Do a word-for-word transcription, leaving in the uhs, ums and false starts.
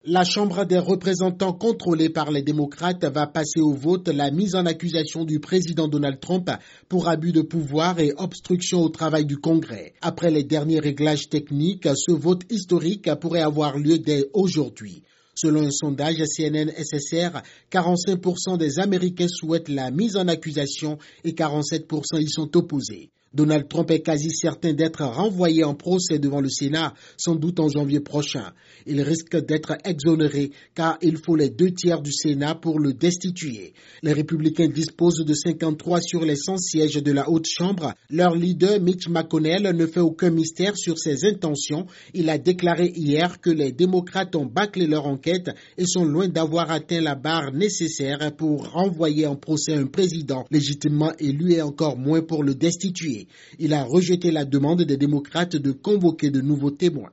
La Chambre des représentants contrôlée par les démocrates va passer au vote la mise en accusation du président Donald Trump pour abus de pouvoir et obstruction au travail du Congrès. Après les derniers réglages techniques, ce vote historique pourrait avoir lieu dès aujourd'hui. Selon un sondage C N N S S R, quarante-cinq pour cent des Américains souhaitent la mise en accusation et quarante-sept pour cent y sont opposés. Donald Trump est quasi certain d'être renvoyé en procès devant le Sénat, sans doute en janvier prochain. Il risque d'être exonéré car il faut les deux tiers du Sénat pour le destituer. Les républicains disposent de cinquante-trois sur les cent sièges de la Haute Chambre. Leur leader Mitch McConnell ne fait aucun mystère sur ses intentions. Il a déclaré hier que les démocrates ont bâclé leur enquête et sont loin d'avoir atteint la barre nécessaire pour renvoyer en procès un président légitimement élu et encore moins pour le destituer. Il a rejeté la demande des démocrates de convoquer de nouveaux témoins.